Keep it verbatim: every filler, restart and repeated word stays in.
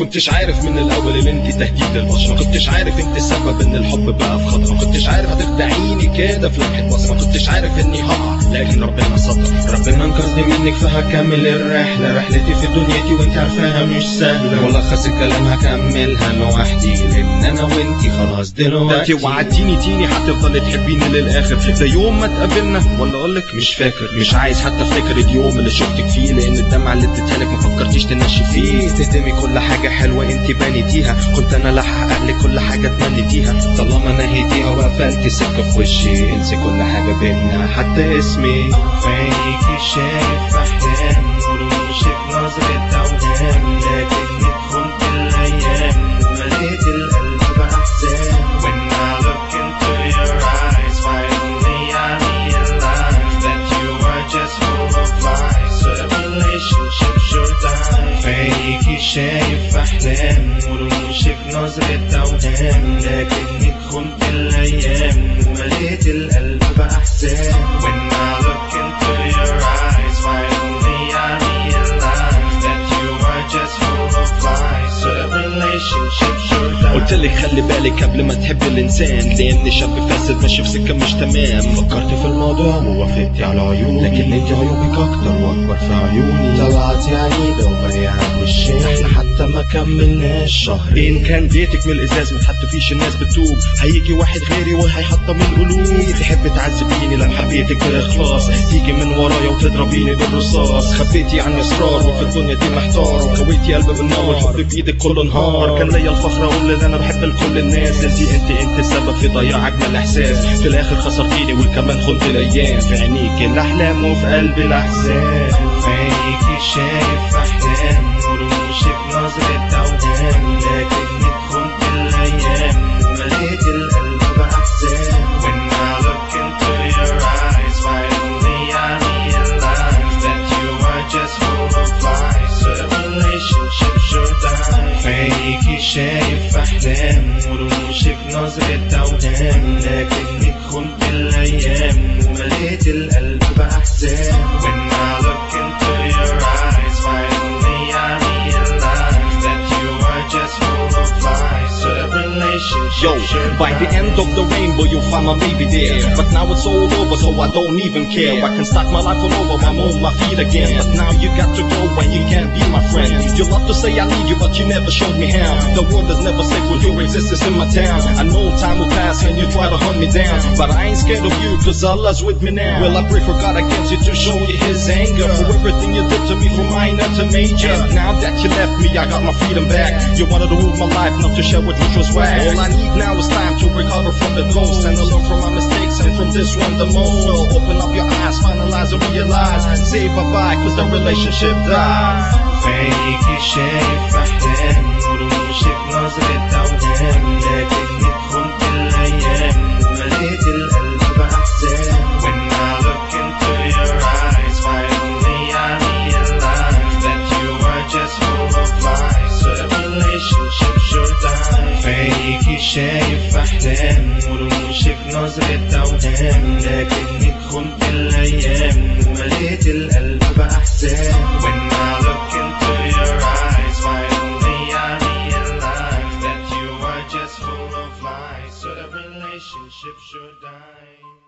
كنتش عارف من الاول ان انت تهديد البشر، ما كنتش عارف انت السبب ان الحب بقى في خطر، ما كنتش عارف هتخدعيني كده في لمحة بصر، ما كنتش عارف اني هقع لكن ربنا ستر. ربنا انقذني منك فهكمل الرحلة، رحلتي في دنيتي وانت عارفاها مش سهلة، ملخص الكلام هكملها لوحدي لان انا وانتي خلاص دلوقتي. انت وعدتيني تيني هتفضلي تحبيني للاخر، ده يوم ما اتقابلنا ولا اقولك مش فاكر، مش عايز حتى افتكر اليوم اللي شفتك فيه، لان الدمعة اللي اديتها لك ما فكرتيش تنشي فيه. تهدمي كل حاجة حلوة انت بنيتيها، كنت انا اللي هحقق لك كل حاجة تمنيتيها، طالما نهيتيها وقفلتي سكة في وشي انسي كل حاجة بينا حتى اسمي. فيكي شايف احلام ورموشك نظرة اوهام، لكنك خنت الايام ومليت القلب باحزان. When I look into your eyes finally I realize that you are just full of lies, so the relationship should die. فيكي شايف احلام ورموشك نظرة اوهام، لكنك خنت الايام ومليت القلب باحزان. When I look into your eyes finally I realize that you are just full of lies, so the relationship should die. قلتلك خلي بالك قبل ما تحب الانسان، لاني شاب فاسد ماشي في سكه مش تمام. فكرت في الموضوع ووافقتي على عيوني، لكن انت عيوبك اكتر واكبر في عيوني. طلعتي عنيدة وبياعة وشين، احنا حتى ما كملناش شهرين. كان بيتك من الازاز ما تحطفيش الناس بتوب، هيجي واحد غيري وهيحطم القلوب. تحب تعذبيني لو حبيتك باخلاص، تيجي من ورايا وتضربيني بالرصاص. خبيتي عن اسرار وفي الدنيا دي محتار، وكويتي قلبي بالنار والحب بايدك كل نهار. كان ليا الفخر اقول ان انا بحب لكل الناس، انت انت انت السبب في ضياع اجمل احساس. في الاخر خسرتيني والكمان خنت الايام، في عينيك الاحلام وفي قلبي الاحزان. فيكي شايف احلام ورموشك نظرة اوهام، لكنك خنت الايام ومليت القلب باحزان. When I look into your eyes finally I realize that you are just full of lies, so the relationship should die. فيكي شايف احلام ورموشك نظرة اوهام، لكنك خنت الايام ومليت القلب باحزان. When I look into your eyes finally I realize that you are just full of lies, so the relationship Yo, should by the die. end of the rainbow you'll find my baby there, but now it's all over so I don't even care. I can start my life all over, I'm on my feet again, but now you got to go and you can't be my friend. You love to say I need you but you never showed me how. The world is never safe with your existence in my town. I know time will pass and you try to hunt me down, but I ain't scared of you cause Allah's with me now. Well, I pray for God against you to show you his anger for everything you did to me from minor to major. Now that you left me I got my freedom back. You wanted to rule my life, not to share with which was whack. All I need now is time to recover from the ghost and to learn from my mistakes and from this one the most. So open up your eyes, finalize and realize, say bye bye cause the relationship dies. فيكي شايف احلام ورموشك نظرة اوهام، لكنك خنت الايام ومليت القلب باحزان. When I look into your eyes finally I realize that you are just full of lies, so the relationship should die. فيكي شايف احلام ورموشك نظرة اوهام، لكنك خنت الايام ومليت القلب باحزان. When I look into your eyes finally I realize that you are just full of lies, so the relationship should die.